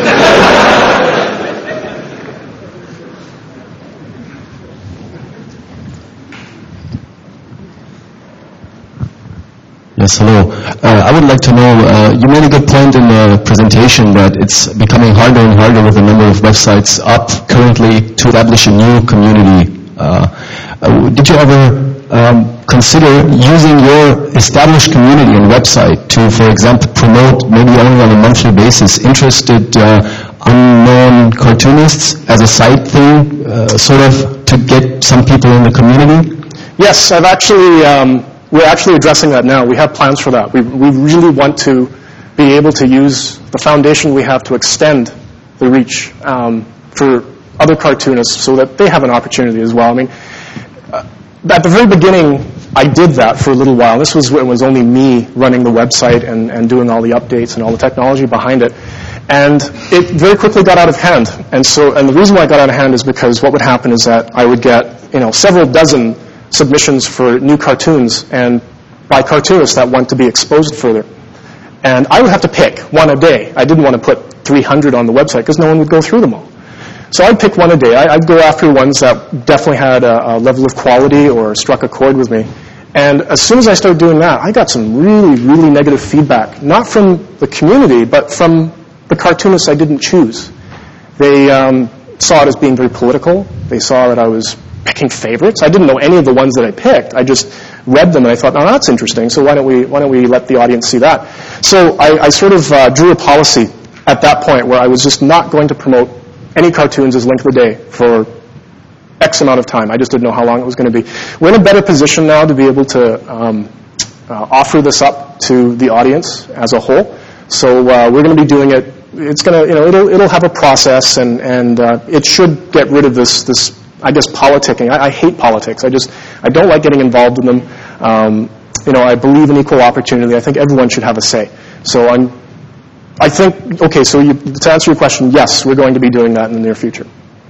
Yes, hello. I would like to know, you made a good point in the presentation that it's becoming harder and harder with the number of websites up currently to establish a new community. Did you ever consider using your established community and website to, for example, promote maybe only on a monthly basis interested unknown cartoonists as a side thing, sort of to get some people in the community? Yes, we're actually addressing that now. We have plans for that. We really want to be able to use the foundation we have to extend the reach for other cartoonists so that they have an opportunity as well. I mean, at the very beginning, I did that for a little while. This was when it was only me running the website and doing all the updates and all the technology behind it. And it very quickly got out of hand. And the reason why it got out of hand is because what would happen is that I would get, several dozen submissions for new cartoons and by cartoonists that want to be exposed further. And I would have to pick one a day. I didn't want to put 300 on the website because no one would go through them all. So I'd pick one a day. I'd go after ones that definitely had a level of quality or struck a chord with me. And as soon as I started doing that, I got some really, really negative feedback, not from the community, but from the cartoonists I didn't choose. They saw it as being very political. They saw that I was picking favorites. I didn't know any of the ones that I picked. I just read them and I thought, oh, that's interesting. So why don't we let the audience see that? So I sort of drew a policy at that point where I was just not going to promote any cartoons as Link of the Day for X amount of time. I just didn't know how long it was going to be. We're in a better position now to be able to offer this up to the audience as a whole. So we're going to be doing it. It's going to, it'll have a process, and it should get rid of this I guess politicking. I hate politics. I don't like getting involved in them. I believe in equal opportunity. I think everyone should have a say. So I think, okay, so to answer your question, yes, we're going to be doing that in the near future.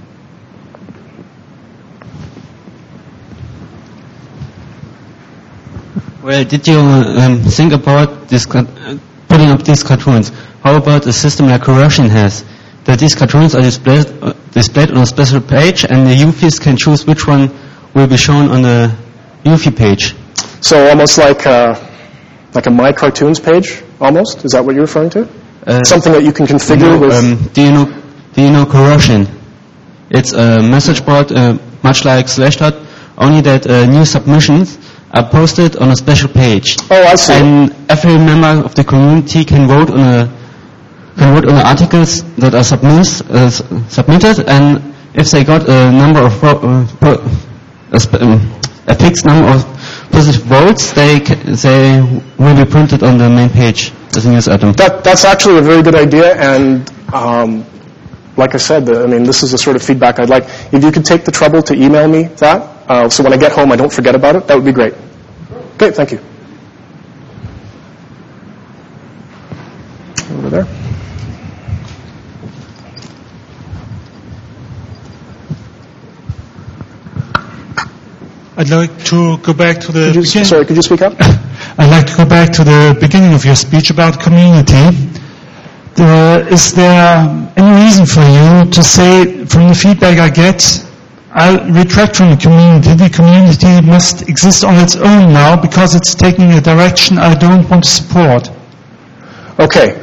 Well, did you think about this putting up these cartoons? How about a system like Russian has? That these cartoons are displayed on a special page, and the UFIs can choose which one will be shown on the UFI page. So almost like a My Cartoons page, almost? Is that what you're referring to? Something that you can configure with... Do you know Corrosion? It's a message board much like Slashdot, only that new submissions are posted on a special page. Oh, I see. And every member of the community can vote on the articles that are submitted, and if they got a number of a fixed number of positive votes, they will be printed on the main page as a news item. That's actually a very good idea, and like I said, this is the sort of feedback I'd like. If you could take the trouble to email me that, so when I get home I don't forget about it, that would be great. Okay, thank you. Over there. I'd like to go back to the beginning. Sorry, could you speak up? I'd like to go back to the beginning of your speech about community. Is there any reason for you to say, from the feedback I get, I'll retract from the community. The community must exist on its own now because it's taking a direction I don't want to support. Okay.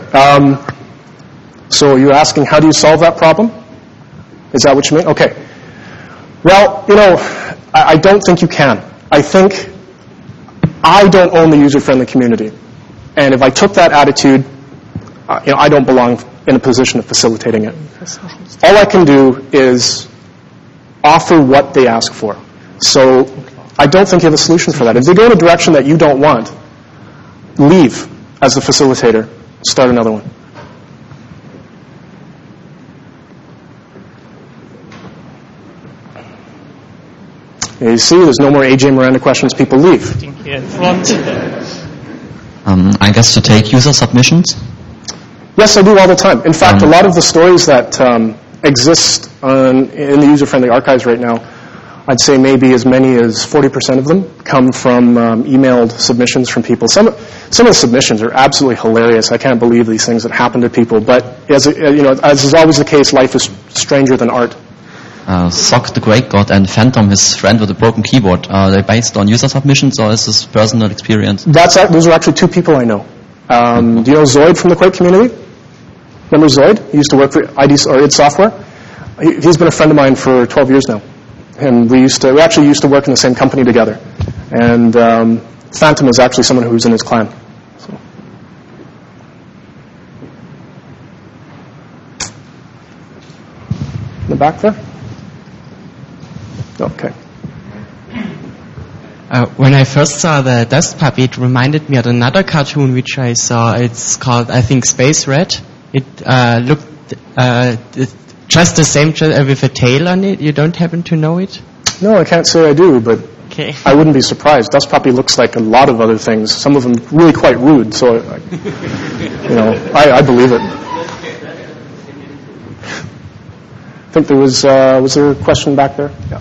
So you're asking, how do you solve that problem? Is that what you mean? Okay. Well, I don't think you can. I think I don't own the user-friendly community. And if I took that attitude, I don't belong in a position of facilitating it. All I can do is offer what they ask for. So I don't think you have a solution for that. If they go in a direction that you don't want, leave as the facilitator. Start another one. You see, there's no more AJ Miranda questions. People leave. Here in front. I guess to take user submissions? Yes, I do all the time. In fact, a lot of the stories that exist in the user-friendly archives right now, I'd say maybe as many as 40% of them come from emailed submissions from people. Some of the submissions are absolutely hilarious. I can't believe these things that happen to people. But as is always the case, life is stranger than art. Sock the Great God and Phantom, his friend with a broken keyboard, are they based on user submissions or is this personal experience? Those are actually two people I know. Do you know Zoid from the Quake community? Remember Zoid? He used to work for id Software. He's been a friend of mine for 12 years now. And we actually used to work in the same company together. And Phantom is actually someone who's in his clan. So. In the back there? Okay. When I first saw the Dust Puppy, it reminded me of another cartoon which I saw. It's called, I think, Space Rat. It looked just the same with a tail on it? You don't happen to know it? No, I can't say I do, but Okay. I wouldn't be surprised. Dust Puppy looks like a lot of other things, some of them really quite rude, so, I believe it. I think there was there a question back there? Yeah.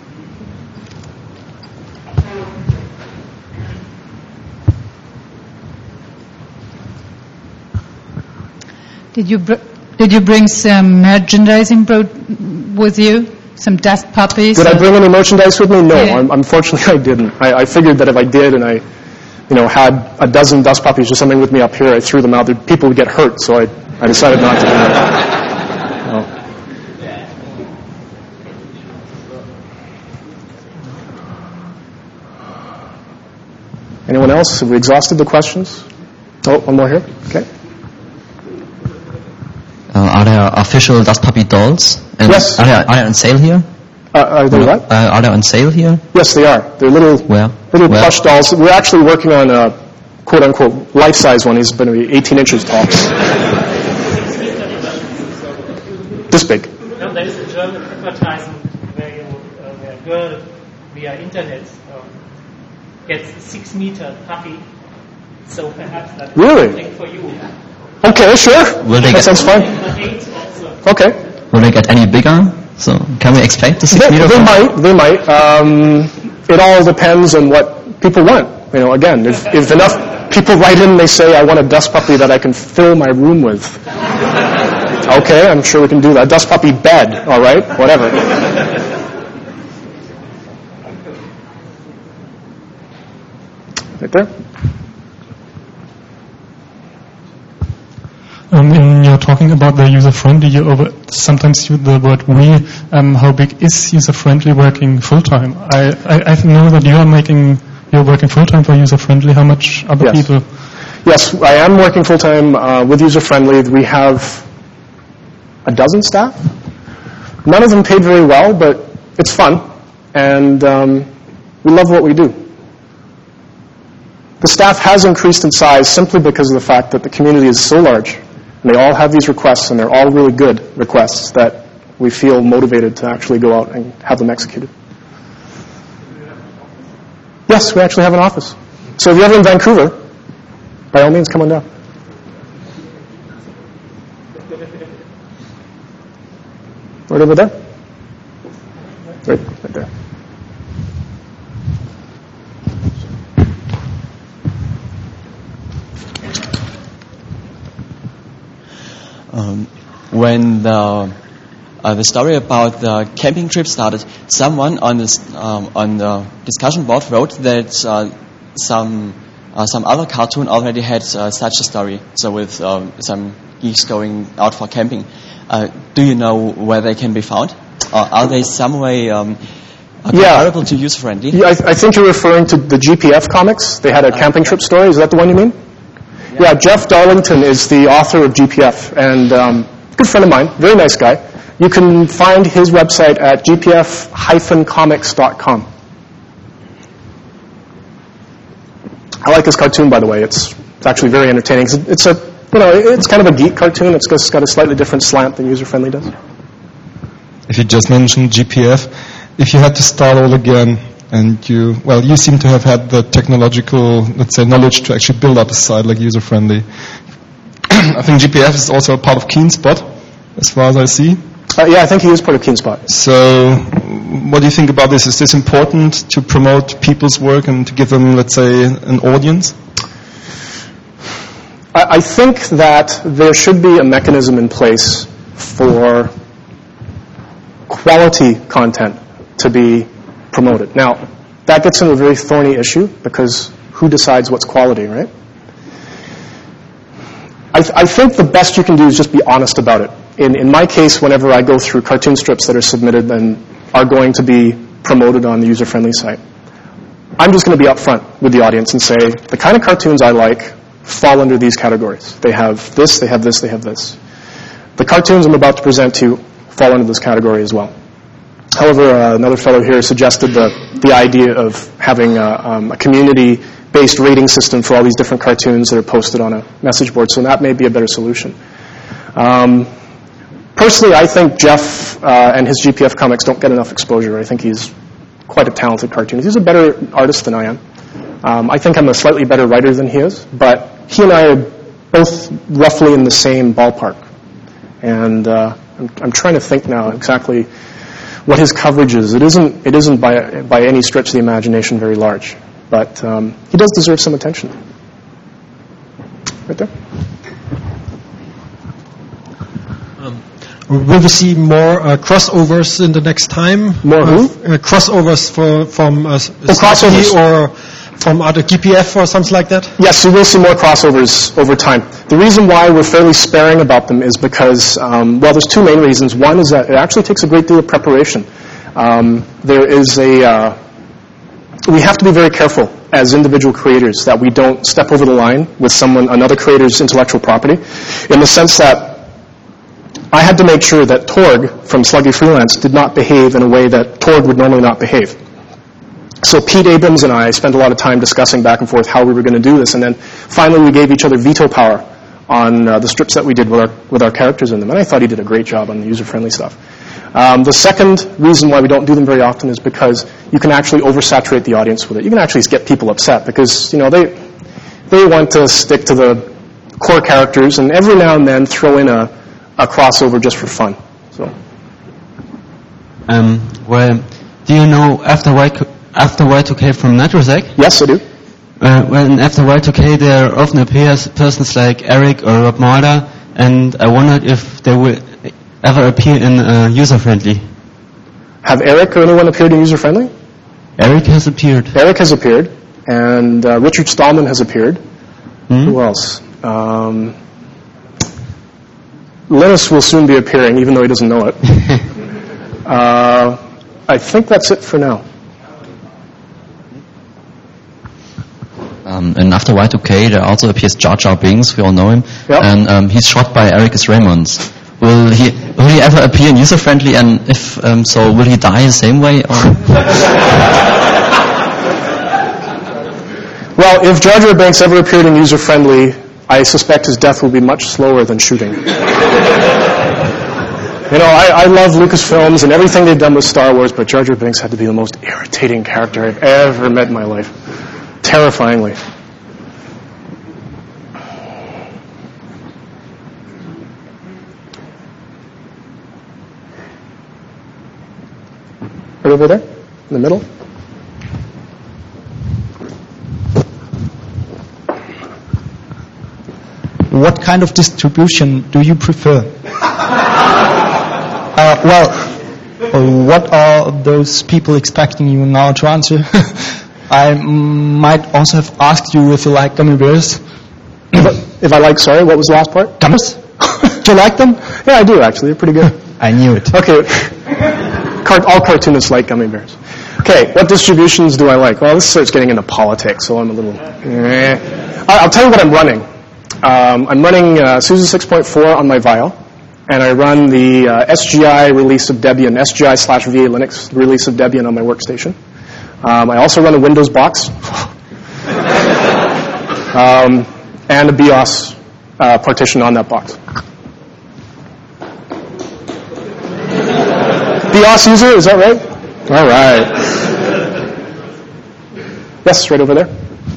Did you bring some merchandising with you? Some dust puppies? Did I bring any merchandise with me? No, Yeah. unfortunately I didn't. I figured that if I did and I, had a dozen dust puppies or something with me up here, I threw them out, people would get hurt, so I decided not to do that. No. Anyone else? Have we exhausted the questions? Oh, one more here. Okay. Are there official Dust Puppy dolls? And Yes. Are they on sale here? Are they what? Are they on sale here? Yes, they are. They're little plush dolls. We're actually working on a quote-unquote life-size one. He's going to be 18 inches tall. This big. No, there is a German advertisement where a girl via internet gets a 6-meter puppy. So perhaps that's Really? something for you. Okay, sure. That sounds fun. Okay. Will they get any bigger? So can we expect the 6 meter? They might. It all depends on what people want. Again, if enough people write in and they say, I want a dust puppy that I can fill my room with. Okay, I'm sure we can do that. Dust puppy bed, all right? Whatever. Right there. In your talking about the user-friendly, you sometimes use the word we. How big is user-friendly working full-time? I know that you're working full-time for user-friendly. How much other people? Yes, I am working full-time with user-friendly. We have a dozen staff. None of them paid very well, but it's fun, and we love what we do. The staff has increased in size simply because of the fact that the community is so large. And they all have these requests, and they're all really good requests that we feel motivated to actually go out and have them executed. Yes, we actually have an office. So if you're ever in Vancouver, by all means, come on down. Right over there? Right there. When the story about the camping trip started, someone on the discussion board wrote that some other cartoon already had such a story. So with some geeks going out for camping, do you know where they can be found? Or are they some way comparable to user friendly? Yeah, I think you're referring to the GPF comics. They had a camping trip story. Is that the one you mean? Yeah, Jeff Darlington is the author of GPF, and good friend of mine, very nice guy. You can find his website at gpf-comics.com. I like his cartoon, by the way. It's actually very entertaining. It's kind of a geek cartoon. It's just got a slightly different slant than user-friendly does. If you just mentioned GPF, if you had to start all again, and you seem to have had the technological, let's say, knowledge to actually build up a site like user-friendly. I think GPF is also a part of KeenSpot, as far as I see. Yeah, I think he is part of KeenSpot. So what do you think about this? Is this important to promote people's work and to give them, let's say, an audience? I think that there should be a mechanism in place for quality content to be promoted. Now, that gets into a very thorny issue because who decides what's quality, right? I think the best you can do is just be honest about it. In my case, whenever I go through cartoon strips that are submitted and are going to be promoted on the user-friendly site, I'm just going to be upfront with the audience and say, the kind of cartoons I like fall under these categories. They have this, they have this, they have this. The cartoons I'm about to present to you fall under this category as well. However, another fellow here suggested the idea of having a community-based rating system for all these different cartoons that are posted on a message board, so that may be a better solution. Personally, I think Jeff and his GPF comics don't get enough exposure. I think he's quite a talented cartoonist. He's a better artist than I am. I think I'm a slightly better writer than he is, but he and I are both roughly in the same ballpark. And I'm trying to think now exactly what his coverage is. It isn't by any stretch of the imagination very large, but he does deserve some attention. Right there. Will we see more crossovers in the next time? More who? Crossovers from crossovers or from other GPF or something like that? Yes, you will see more crossovers over time. The reason why we're fairly sparing about them is because, well, there's two main reasons. One is that it actually takes a great deal of preparation. There is we have to be very careful as individual creators that we don't step over the line with another creator's intellectual property, in the sense that I had to make sure that Torg from Sluggy Freelance did not behave in a way that Torg would normally not behave. So Pete Abrams and I spent a lot of time discussing back and forth how we were going to do this, and then finally we gave each other veto power on the strips that we did with our characters in them, and I thought he did a great job on the user-friendly stuff. The second reason why we don't do them very often is because you can actually oversaturate the audience with it. You can actually get people upset because they want to stick to the core characters, and every now and then throw in a crossover just for fun. So, well, do you know After Y2K from Nitrosec? Yes, I do. Well, in After Y2K there often appears persons like Eric or Rob Mulder, and I wondered if they will ever appear in user-friendly. Have Eric or anyone appeared in user-friendly? Eric has appeared. Eric has appeared, and Richard Stallman has appeared. Who else? Linus will soon be appearing, even though he doesn't know it. I think that's it for now. And after Y2K, there also appears Jar Jar Binks. We all know him, yep. And he's shot by Ericus Raymonds. Will he ever appear in user-friendly? And if so, will he die the same way? Or? Well, if Jar Jar Binks ever appeared in user-friendly, I suspect his death will be much slower than shooting. I love Lucasfilms and everything they've done with Star Wars, but Jar Jar Binks had to be the most irritating character I've ever met in my life. Terrifyingly. Right over there, in the middle. What kind of distribution do you prefer? What are those people expecting you now to answer? I might also have asked you if you like gummy bears. If I like, sorry, what was the last part? Gummies? Do you like them? Yeah, I do actually. They're pretty good. I knew it. Okay. All cartoonists like gummy bears. Okay, what distributions do I like? Well, this starts getting into politics, so I'm a little... I'll tell you what I'm running. I'm running SUSE 6.4 on my Vial, and I run the SGI release of Debian, SGI/VA Linux release of Debian on my workstation. I also run a Windows box, and a BIOS partition on that box. BIOS user, is that right? All right. Yes, right over there.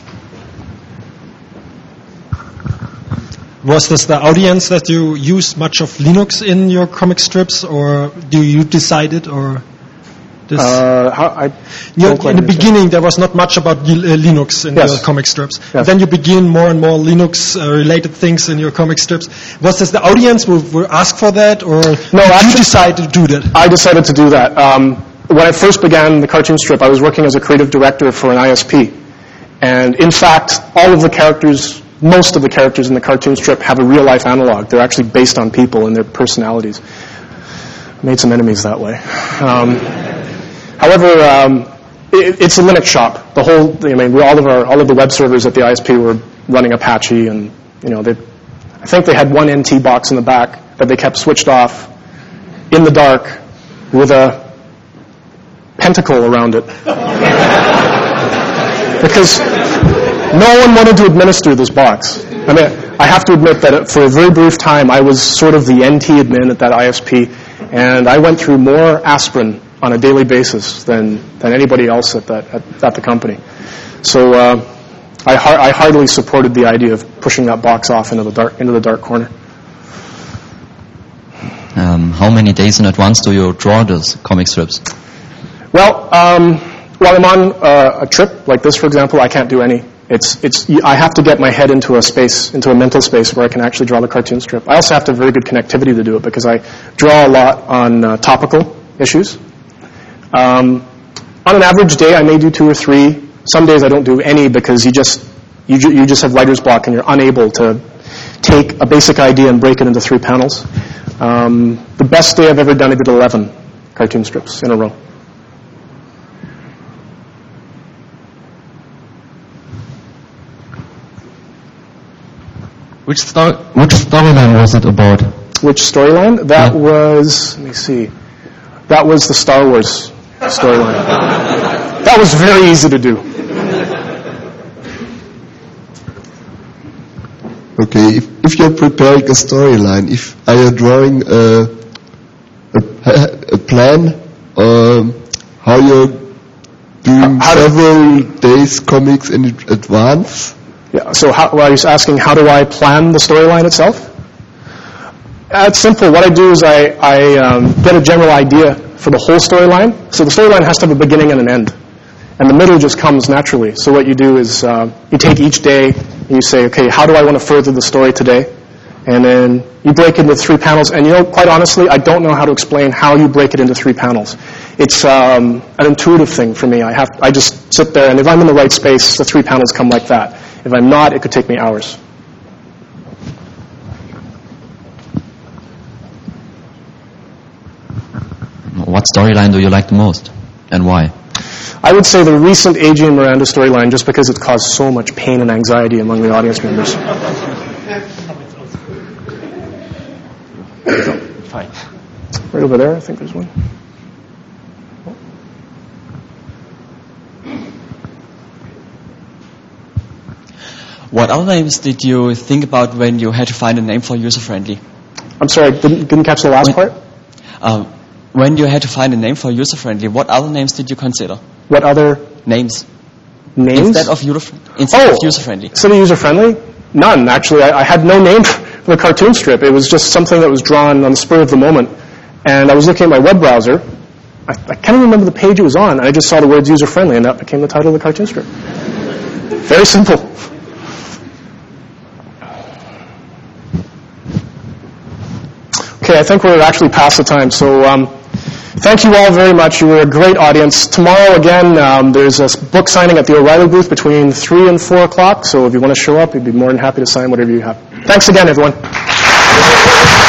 Was this the audience that you use much of Linux in your comic strips, or do you decide it, or this? In the beginning, there was not much about Linux in your comic strips. Yes. Then you begin more and more Linux-related things in your comic strips. Was this the audience who asked for that, or did you decide to do that? I decided to do that. When I first began the cartoon strip, I was working as a creative director for an ISP. And in fact, most of the characters in the cartoon strip have a real-life analog. They're actually based on people and their personalities. Made some enemies that way. However, it's a Linux shop. All of the web servers at the ISP were running Apache, and I think they had one NT box in the back that they kept switched off in the dark with a pentacle around it. Because no one wanted to administer this box. I mean, I have to admit that for a very brief time, I was sort of the NT admin at that ISP, and I went through more aspirin on a daily basis than anybody else at the company. So I heartily supported the idea of pushing that box off into the dark corner. How many days in advance do you draw those comic strips? Well, while I'm on a trip like this, for example, I can't do any. I have to get my head into a mental space where I can actually draw the cartoon strip. I also have to have very good connectivity to do it because I draw a lot on topical issues. On an average day, I may do 2 or 3. Some days I don't do any because you just have writer's block and you're unable to take a basic idea and break it into 3 panels. The best day I've ever done, I did 11 cartoon strips in a row. Which storyline was it about? Which storyline? That was, let me see, that was the Star Wars storyline. That was very easy to do. Okay, if you're preparing a storyline, are you drawing a plan, how you're doing several days comics in advance? Yeah. So are you asking how do I plan the storyline itself? It's simple. What I do is I get a general idea for the whole storyline. So the storyline has to have a beginning and an end. And the middle just comes naturally. So what you do is you take each day and you say, okay, how do I want to further the story today? And then you break it into 3 panels. And quite honestly, I don't know how to explain how you break it into 3 panels. It's an intuitive thing for me. I just sit there, and if I'm in the right space, the 3 panels come like that. If I'm not, it could take me hours. What storyline do you like the most, and why? I would say the recent A.J. and Miranda storyline, just because it's caused so much pain and anxiety among the audience members. Fine. Right over there, I think there's one. What other names did you think about when you had to find a name for user-friendly? I'm sorry, didn't catch the last part? When you had to find a name for user-friendly, what other names did you consider? What other names? Names? Instead of user-friendly. Instead of user-friendly? None, actually. I had no name for the cartoon strip. It was just something that was drawn on the spur of the moment. And I was looking at my web browser. I can't even remember the page it was on. And I just saw the words user-friendly, and that became the title of the cartoon strip. Very simple. Okay, I think we're actually past the time. So thank you all very much. You were a great audience. Tomorrow, again, there's a book signing at the O'Reilly booth between 3 and 4 o'clock. So if you want to show up, we'd be more than happy to sign whatever you have. Thanks again, everyone.